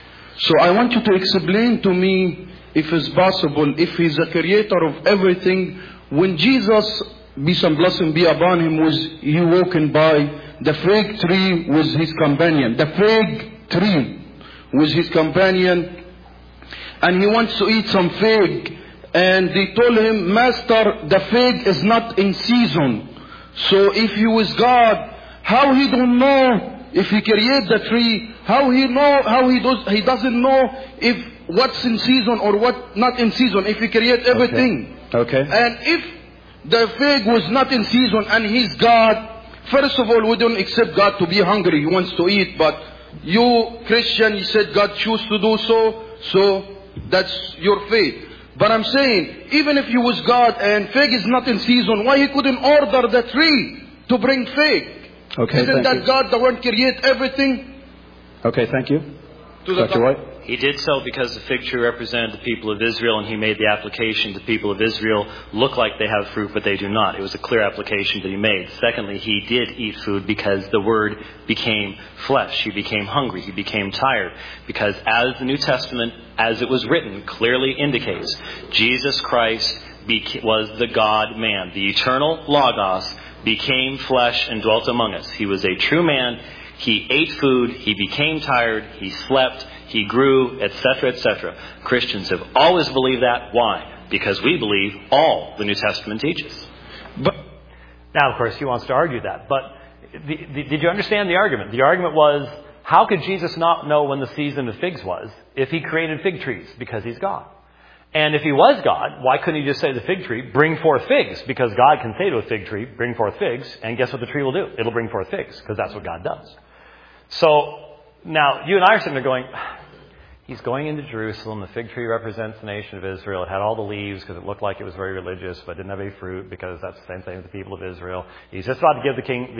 So I want you to explain to me, if it's possible, if he's a creator of everything, when Jesus, peace and blessing be upon him, was he walking by the fig tree with his companion. The fig tree with his companion. And he wants to eat some fig. And they told him, Master, the fig is not in season. So if he was God, how he don't know if he create the tree? How he doesn't know if what's in season or what not in season, if he create everything. Okay. And if the fig was not in season and he's God, first of all, we don't accept God to be hungry. He wants to eat. But you, Christian, you said God choose to do so. So that's your faith. But I'm saying, even if he was God and fig is not in season, why he couldn't order the tree to bring fig? Okay, Isn't that God the one create everything? Okay, thank you. Dr. White? He did so because the fig tree represented the people of Israel, and he made the application the people of Israel look like they have fruit, but they do not. It was a clear application that he made. Secondly, he did eat food because the Word became flesh. He became hungry. He became tired. Because as the New Testament, as it was written, clearly indicates, Jesus Christ was the God-man. The eternal Logos became flesh and dwelt among us. He was a true man. He ate food. He became tired. He slept. He grew, etc., etc. Christians have always believed that. Why? Because we believe all the New Testament teaches. But now, of course, he wants to argue that. But did you understand the argument? The argument was, how could Jesus not know when the season of figs was if he created fig trees? Because he's God. And if he was God, why couldn't he just say to the fig tree, bring forth figs? Because God can say to a fig tree, bring forth figs, and guess what the tree will do? It'll bring forth figs, because that's what God does. So now, you and I are sitting there going, he's going into Jerusalem. The fig tree represents the nation of Israel. It had all the leaves because it looked like it was very religious, but didn't have any fruit because that's the same thing as the people of Israel. He's just about to give the king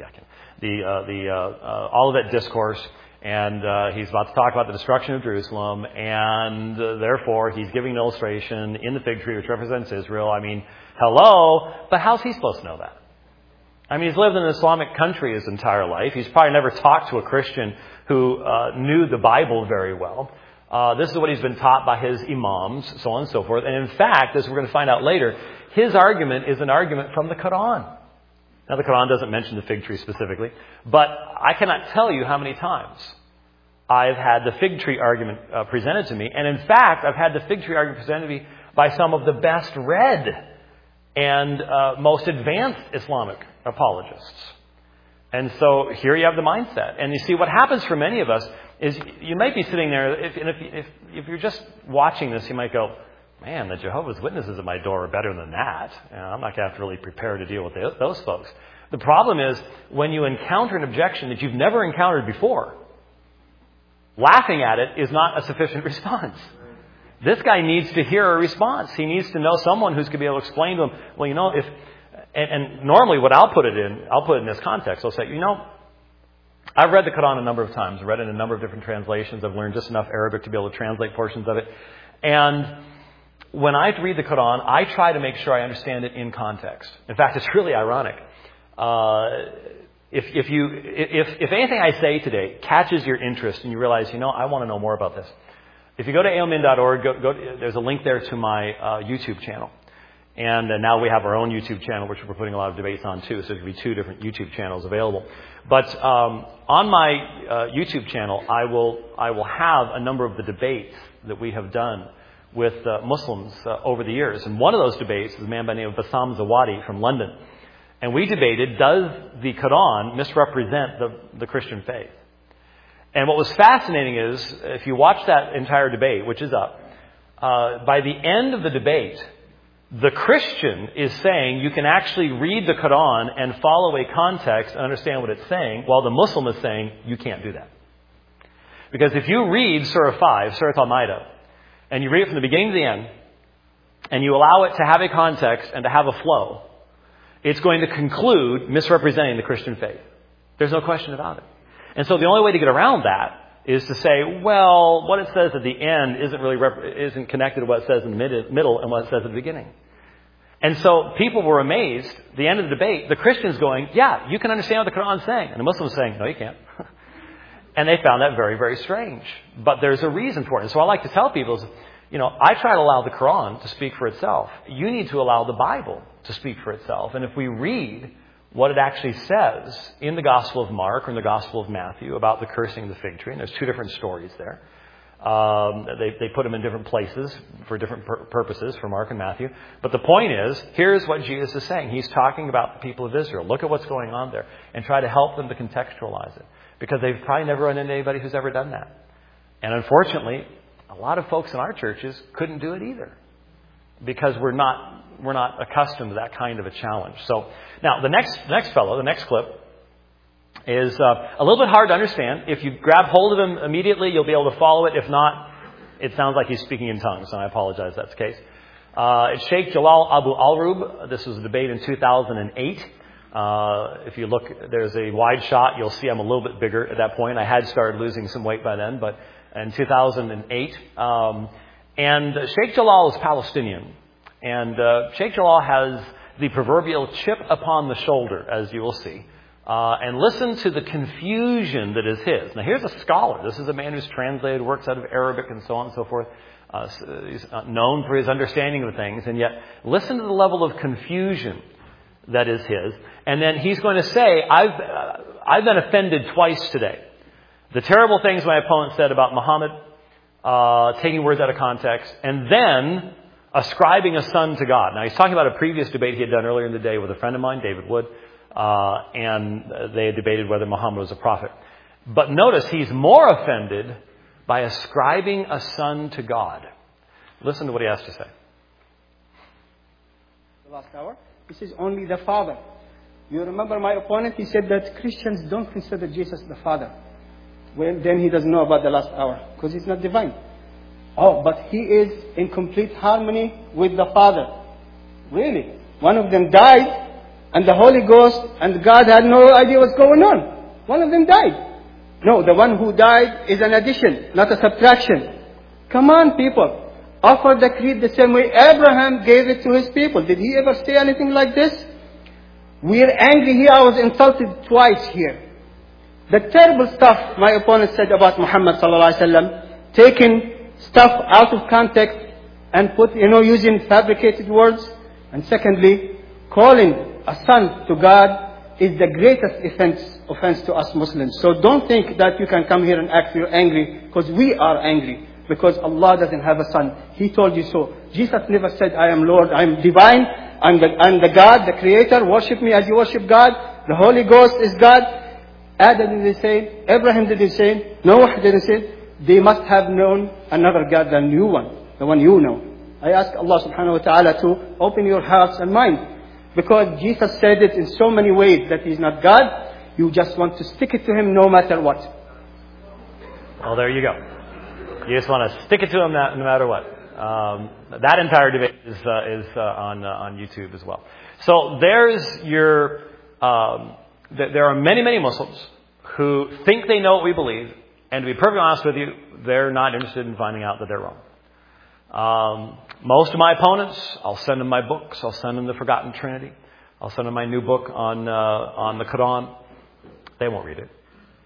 Olivet discourse, and he's about to talk about the destruction of Jerusalem, and therefore he's giving an illustration in the fig tree which represents Israel. I mean, hello, but how's he supposed to know that? I mean, he's lived in an Islamic country his entire life. He's probably never talked to a Christian who knew the Bible very well. This is what he's been taught by his imams, so on and so forth. And in fact, as we're going to find out later, his argument is an argument from the Quran. Now, the Quran doesn't mention the fig tree specifically, but I cannot tell you how many times I've had the fig tree argument presented to me. And in fact, I've had the fig tree argument presented to me by some of the best read and most advanced Islamic apologists. And so here you have the mindset. And you see, what happens for many of us is you might be sitting there, if you're just watching this, you might go, man, the Jehovah's Witnesses at my door are better than that. I'm not going to have to really prepare to deal with those folks. The problem is, when you encounter an objection that you've never encountered before, laughing at it is not a sufficient response. This guy needs to hear a response. He needs to know someone who's going to be able to explain to him, well, you know, and normally what I'll put it in this context. I'll say, you know, I've read the Quran a number of times. I've read it in a number of different translations. I've learned just enough Arabic to be able to translate portions of it. And when I read the Quran, I try to make sure I understand it in context. In fact, it's really ironic. If anything I say today catches your interest and you realize, you know, I want to know more about this. If you go to ailmin.org, there's a link there to my YouTube channel. And now we have our own YouTube channel, which we're putting a lot of debates on too. So there'll be 2 different YouTube channels available. But on my YouTube channel, I will have a number of the debates that we have done with Muslims over the years. And one of those debates is a man by the name of Bassam Zawadi from London. And we debated, does the Quran misrepresent the Christian faith? And what was fascinating is, if you watch that entire debate, which is up, by the end of the debate, the Christian is saying you can actually read the Quran and follow a context and understand what it's saying, while the Muslim is saying you can't do that. Because if you read Surah 5, Surah Al-Ma'idah, and you read it from the beginning to the end, and you allow it to have a context and to have a flow, it's going to conclude misrepresenting the Christian faith. There's no question about it. And so the only way to get around that is to say, well, what it says at the end isn't connected to what it says in the middle and what it says at the beginning. And so people were amazed. At the end of the debate, the Christians going, yeah, you can understand what the Quran is saying. And the Muslims saying, no, you can't. And they found that very, very strange. But there's a reason for it. And so I like to tell people, I try to allow the Quran to speak for itself. You need to allow the Bible to speak for itself. And if we read what it actually says in the Gospel of Mark or in the Gospel of Matthew about the cursing of the fig tree, and there's 2 different stories there. They put them in different places for different purposes for Mark and Matthew. But the point is, here's what Jesus is saying. He's talking about the people of Israel. Look at what's going on there and try to help them to contextualize it. Because they've probably never run into anybody who's ever done that. And unfortunately, a lot of folks in our churches couldn't do it either. Because we're not accustomed to that kind of a challenge. So now the next clip is a little bit hard to understand. If you grab hold of him immediately, you'll be able to follow it. If not, it sounds like he's speaking in tongues, and I apologize if that's the case. It's Sheikh Jalal Abu Al-Rub. This was a debate in 2008. If you look, there's a wide shot. You'll see I'm a little bit bigger at that point. I had started losing some weight by then, but in 2008. And Sheikh Jalal is Palestinian. And Sheikh Jalal has the proverbial chip upon the shoulder, as you will see. And listen to the confusion that is his. Now, here's a scholar. This is a man who's translated works out of Arabic and so on and so forth. He's known for his understanding of things. And yet, listen to the level of confusion that is his. And then he's going to say, I've been offended twice today. The terrible things my opponent said about Muhammad, taking words out of context, and then ascribing a son to God. Now, he's talking about a previous debate he had done earlier in the day with a friend of mine, David Wood, and they had debated whether Muhammad was a prophet. But notice he's more offended by ascribing a son to God. Listen to what he has to say. The last hour, he says only the Father. You remember my opponent? He said that Christians don't consider Jesus the Father. Well, then he doesn't know about the last hour because he's not divine. Oh, but he is in complete harmony with the Father. Really? One of them died, and the Holy Ghost and God had no idea what's going on. One of them died. No, the one who died is an addition, not a subtraction. Come on, people. Offer the creed the same way Abraham gave it to his people. Did he ever say anything like this? We're angry here. I was insulted twice here. The terrible stuff my opponent said about Muhammad sallallahu alaihi wasallam, taking stuff out of context and using fabricated words. And secondly, calling a son to God is the greatest offense to us Muslims. So don't think that you can come here and act you're angry, because we are angry. Because Allah doesn't have a son. He told you so. Jesus never said, I am Lord, I am divine, I'm the God, the Creator, worship me as you worship God. The Holy Ghost is God. Adam did the same. Abraham did the same. Noah did the same. They must have known another God than you one, the one you know. I ask Allah subhanahu wa ta'ala to open your hearts and minds. Because Jesus said it in so many ways that He's not God. You just want to stick it to Him no matter what. Well, there you go. You just want to stick it to Him no matter what. That entire debate is on YouTube as well. So there's your... there are many, many Muslims who think they know what we believe. And to be perfectly honest with you, they're not interested in finding out that they're wrong. Most of my opponents, I'll send them my books. I'll send them the Forgotten Trinity. I'll send them my new book on the Quran. They won't read it.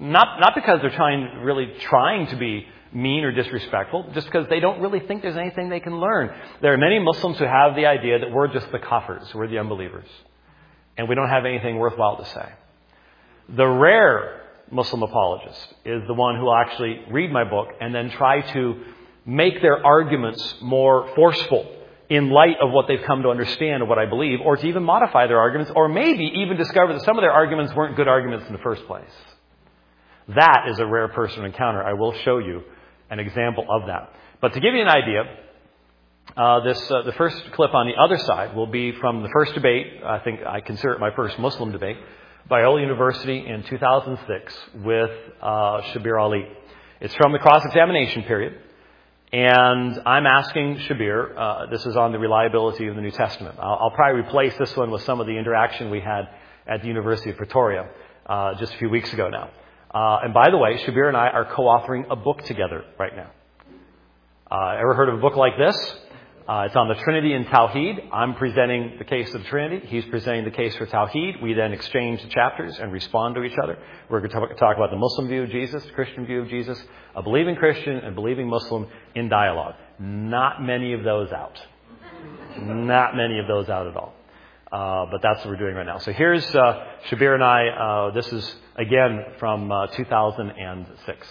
Not because they're really trying to be mean or disrespectful, just because they don't really think there's anything they can learn. There are many Muslims who have the idea that we're just the kafirs, we're the unbelievers, and we don't have anything worthwhile to say. The rare Muslim apologist is the one who will actually read my book and then try to make their arguments more forceful in light of what they've come to understand of what I believe, or to even modify their arguments, or maybe even discover that some of their arguments weren't good arguments in the first place. That is a rare person to encounter. I will show you an example of that. But to give you an idea, the first clip on the other side will be from the first debate. I think I consider it my first Muslim debate, Biola University in 2006 with Shabir Ali. It's from the cross-examination period. And I'm asking Shabir, this is on the reliability of the New Testament. I'll probably replace this one with some of the interaction we had at the University of Pretoria just a few weeks ago now. And by the way, Shabir and I are co-authoring a book together right now. Ever heard of a book like this? It's on the Trinity and Tawheed. I'm presenting the case of the Trinity. He's presenting the case for Tawheed. We then exchange the chapters and respond to each other. We're going to talk about the Muslim view of Jesus, the Christian view of Jesus, a believing Christian and believing Muslim in dialogue. Not many of those out. Not many of those out at all. But that's what we're doing right now. So here's Shabir and I. This is, again, from 2006.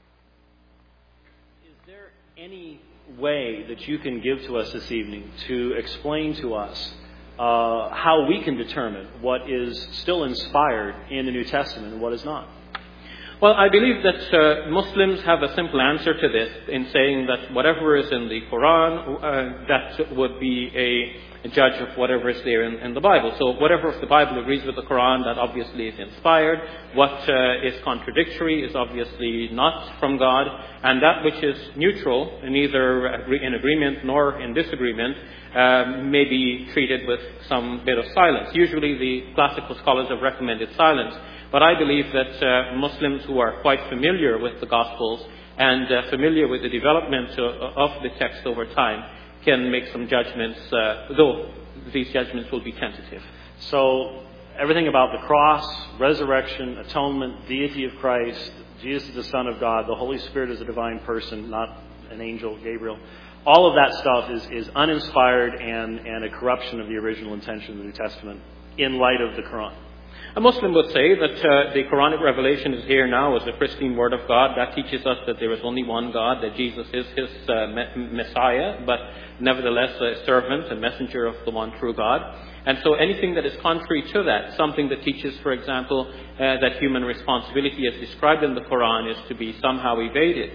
Is there any way that you can give to us this evening to explain to us how we can determine what is still inspired in the New Testament and what is not? Well, I believe that Muslims have a simple answer to this in saying that whatever is in the Quran, that would be a judge of whatever is there in the Bible. So whatever of the Bible agrees with the Quran, that obviously is inspired. What is contradictory is obviously not from God. And that which is neutral, neither in agreement nor in disagreement, may be treated with some bit of silence. Usually the classical scholars have recommended silence. But I believe that Muslims who are quite familiar with the Gospels and familiar with the development of the text over time can make some judgments, though these judgments will be tentative. So everything about the cross, resurrection, atonement, deity of Christ, Jesus is the Son of God, the Holy Spirit is a divine person, not an angel, Gabriel. All of that stuff is uninspired and a corruption of the original intention of the New Testament in light of the Quran. A Muslim would say that the Quranic revelation is here now as the pristine word of God. That teaches us that there is only one God, that Jesus is his Messiah, but nevertheless a servant and messenger of the one true God. And so anything that is contrary to that, something that teaches, for example, that human responsibility as described in the Quran is to be somehow evaded,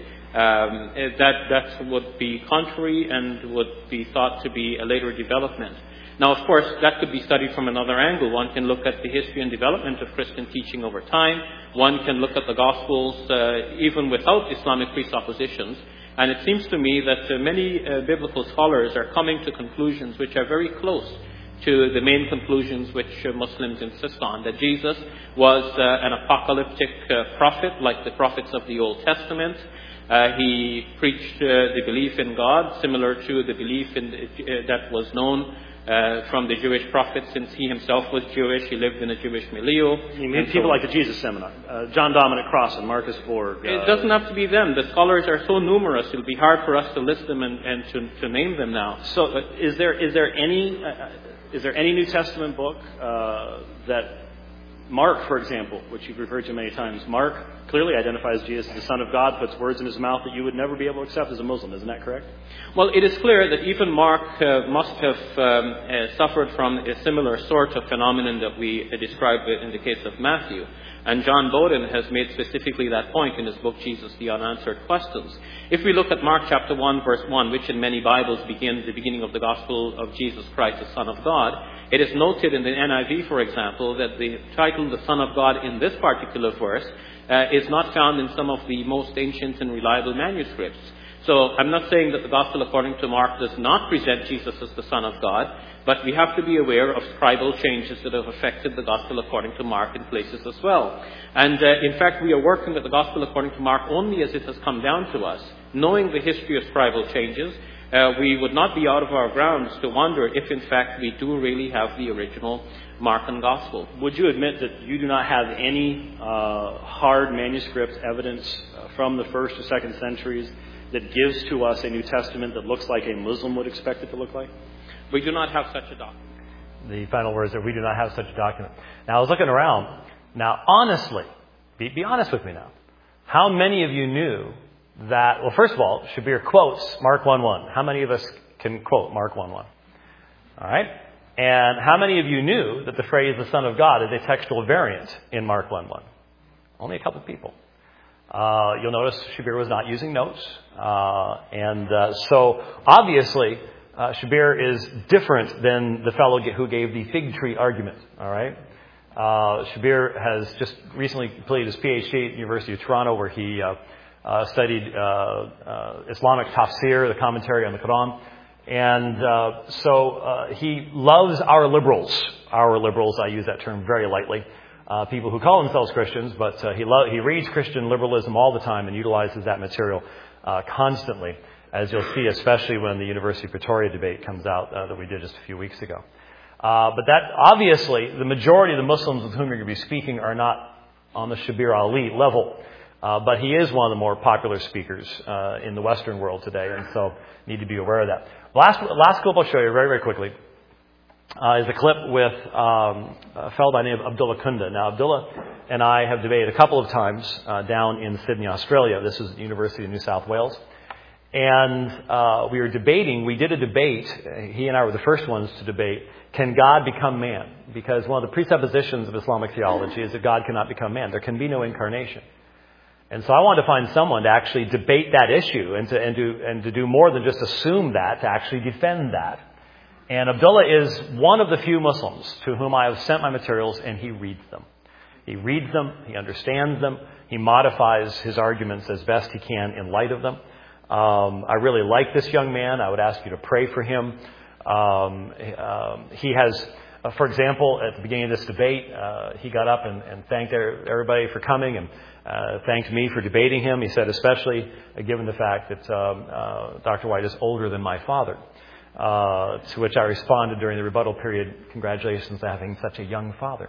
that would be contrary and would be thought to be a later development. Now, of course, that could be studied from another angle. One can look at the history and development of Christian teaching over time. One can look at the Gospels even without Islamic presuppositions. And it seems to me that many biblical scholars are coming to conclusions which are very close to the main conclusions which Muslims insist on. That Jesus was an apocalyptic prophet like the prophets of the Old Testament. He preached the belief in God similar to the belief that was known from the Jewish prophets, since he himself was Jewish. He lived in a Jewish milieu. You mean people like the Jesus Seminar, John Dominic Crossan, Marcus Borg. It doesn't have to be them. The scholars are so numerous, it'll be hard for us to list them and to name them now. So is there any New Testament book that Mark, for example, which you've referred to many times, Mark clearly identifies Jesus as the Son of God, puts words in his mouth that you would never be able to accept as a Muslim. Isn't that correct? Well, it is clear that even Mark must have suffered from a similar sort of phenomenon that we described in the case of Matthew. And John Bowden has made specifically that point in his book, Jesus, the Unanswered Questions. If we look at Mark chapter 1, verse 1, which in many Bibles begins the beginning of the gospel of Jesus Christ, the Son of God, it is noted in the NIV, for example, that the title, the Son of God, in this particular verse, is not found in some of the most ancient and reliable manuscripts. So I'm not saying that the Gospel according to Mark does not present Jesus as the Son of God, but we have to be aware of scribal changes that have affected the Gospel according to Mark in places as well. And in fact, we are working with the Gospel according to Mark only as it has come down to us. Knowing the history of scribal changes, we would not be out of our grounds to wonder if in fact we do really have the original Markan Gospel. Would you admit that you do not have any hard manuscript evidence from the 1st or 2nd centuries that gives to us a New Testament that looks like a Muslim would expect it to look like? We do not have such a document. The final words are, we do not have such a document. Now, I was looking around. Now, honestly, be honest with me now. How many of you knew that, well, first of all, Shabir quotes Mark 1:1. How many of us can quote Mark 1:1? All right? And how many of you knew that the phrase the Son of God is a textual variant in Mark 1:1? Only a couple people. You'll notice Shabir was not using notes. So obviously, Shabir is different than the fellow who gave the fig tree argument. All right? Shabir has just recently completed his PhD at the University of Toronto, where he studied Islamic tafsir, the commentary on the Quran. And so he loves our liberals. Our liberals, I use that term very lightly. People who call themselves Christians, but he reads Christian liberalism all the time and utilizes that material constantly, as you'll see, especially when the University of Pretoria debate comes out that we did just a few weeks ago. But that, obviously, the majority of the Muslims with whom you're going to be speaking are not on the Shabir Ali level. But he is one of the more popular speakers in the Western world today, and so need to be aware of that. Last clip I'll show you very, very quickly is a clip with a fellow by the name of Abdullah Kunda. Now, Abdullah and I have debated a couple of times down in Sydney, Australia. This is the University of New South Wales. And we did a debate, he and I were the first ones to debate, can God become man? Because one of the presuppositions of Islamic theology is that God cannot become man. There can be no incarnation. And so I wanted to find someone to actually debate that issue and to do more than just assume that, to actually defend that. And Abdullah is one of the few Muslims to whom I have sent my materials, and he reads them. He reads them, he understands them, he modifies his arguments as best he can in light of them. I really like this young man. I would ask you to pray for him. He has, for example, at the beginning of this debate, he got up and thanked everybody for coming and thanked me for debating him. He said, especially given the fact that Dr. White is older than my father. To which I responded during the rebuttal period, congratulations on having such a young father.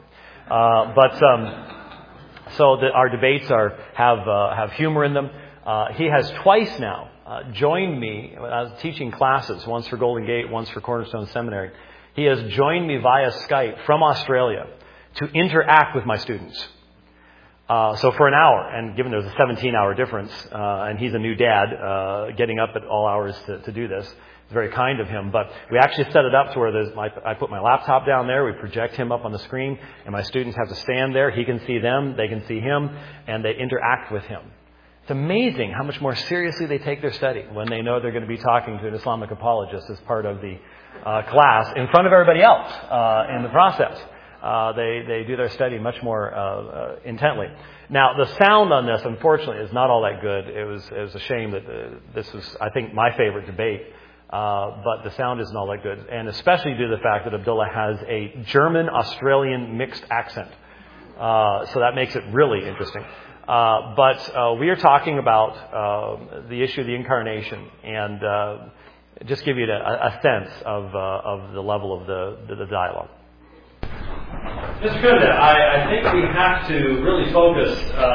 So that our debates have humor in them. He has twice now joined me when I was teaching classes, once for Golden Gate, once for Cornerstone Seminary. He has joined me via Skype from Australia to interact with my students. So for an hour, and given there's a 17-hour difference, and he's a new dad, getting up at all hours to do this, it's very kind of him. But we actually set it up to where I put my laptop down there, we project him up on the screen, and my students have to stand there. He can see them, they can see him, and they interact with him. It's amazing how much more seriously they take their study when they know they're going to be talking to an Islamic apologist as part of the class in front of everybody else in the process. They do their study much more intently. Now, the sound on this, unfortunately, is not all that good. It was a shame that this was, I think, my favorite debate. But the sound isn't all that good. And especially due to the fact that Abdullah has a German-Australian mixed accent. So that makes it really interesting. But we are talking about the issue of the incarnation, and just give you a sense of the level of the dialogue. Mr. Kunda, I think we have to really focus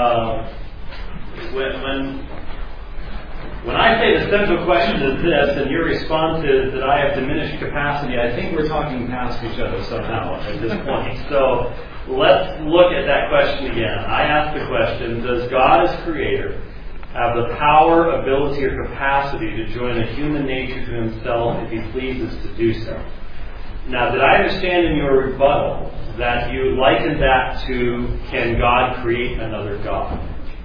when I say the central question is this, and your response is that I have diminished capacity, I think we're talking past each other somehow at this point. So let's look at that question again. I asked the question, does God as creator have the power, ability, or capacity to join a human nature to himself if he pleases to do so? Now, did I understand in your rebuttal that you likened that to, can God create another God?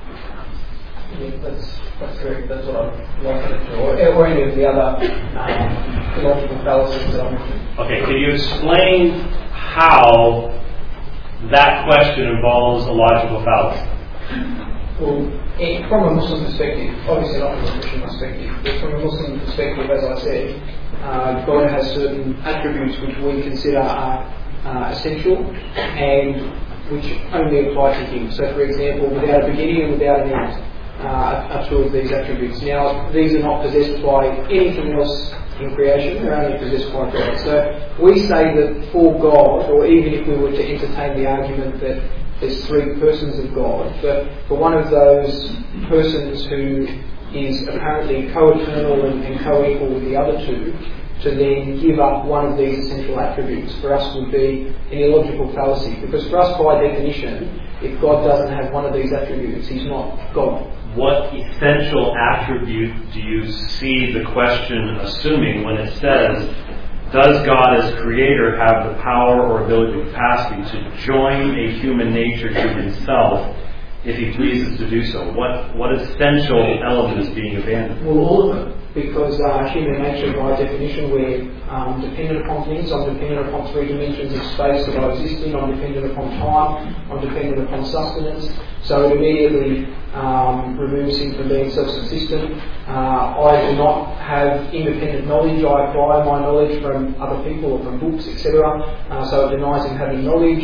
That's correct. That's what I wanted to, or any of the other theological fallacies that I mentioned. Okay, can you explain how that question involves a logical fallacy? Well, from a Muslim perspective, obviously not from a Christian perspective, but from a Muslim perspective, as I said, God has certain attributes which we consider are essential and which only apply to him. So, for example, without a beginning and without an end. are two of these attributes. Now, these are not possessed by anything else in creation, they're only possessed by God. So we say that for God, or even if we were to entertain the argument that there's three persons of God, but for one of those persons who is apparently co-eternal and co-equal with the other two, to then give up one of these essential attributes for us would be an illogical fallacy. Because for us, by definition, if God doesn't have one of these attributes, He's not God. What essential attribute do you see the question assuming when it says, does God as creator have the power or ability or capacity to join a human nature to Himself if He pleases to do so? What essential element is being abandoned? Well, all of them. Because human nature, by definition, we're dependent upon things. I'm dependent upon three dimensions of space that I exist in. I'm dependent upon time. I'm dependent upon sustenance. So it immediately removes him from being self-subsistent. I do not have independent knowledge. I acquire my knowledge from other people or from books, etc. So it denies him having knowledge.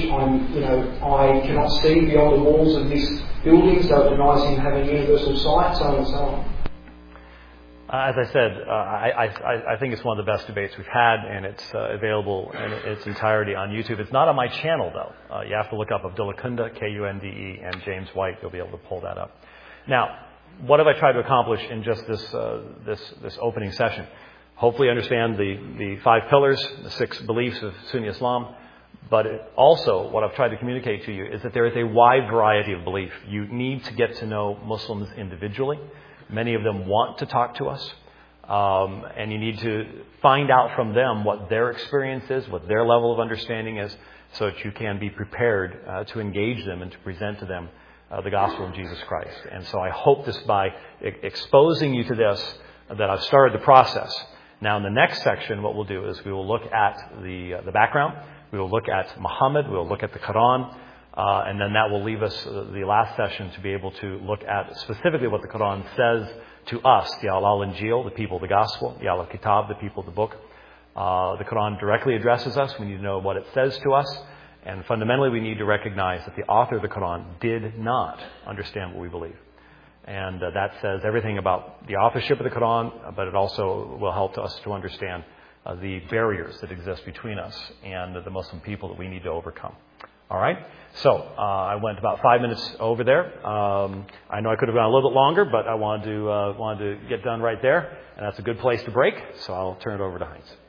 I cannot see beyond the walls of this building, so it denies him having universal sight, so on and so on. As I said, I think it's one of the best debates we've had, and it's available in its entirety on YouTube. It's not on my channel, though. You have to look up Abdullah Kunda, Kunde, and James White. You'll be able to pull that up. Now, what have I tried to accomplish in just this opening session? Hopefully understand the 5 pillars, the 6 beliefs of Sunni Islam. But also, what I've tried to communicate to you is that there is a wide variety of belief. You need to get to know Muslims individually. Many of them want to talk to us, and you need to find out from them what their experience is, what their level of understanding is, so that you can be prepared to engage them and to present to them the gospel of Jesus Christ. And so I hope this, by exposing you to this, that I've started the process. Now in the next section, what we'll do is we will look at the background, we will look at Muhammad, we will look at the Quran, and then that will leave us the last session to be able to look at specifically what the Quran says to us, the Al-Injil, the people of the Gospel, the Al-Kitab, the people of the book. The Quran directly addresses us. We need to know what it says to us. And fundamentally, we need to recognize that the author of the Quran did not understand what we believe. And that says everything about the authorship of the Quran, but it also will help us to understand the barriers that exist between us and the Muslim people that we need to overcome. All right. So I went about 5 minutes over there. I know I could have gone a little bit longer, but I wanted to get done right there, and that's a good place to break. So I'll turn it over to Heinz.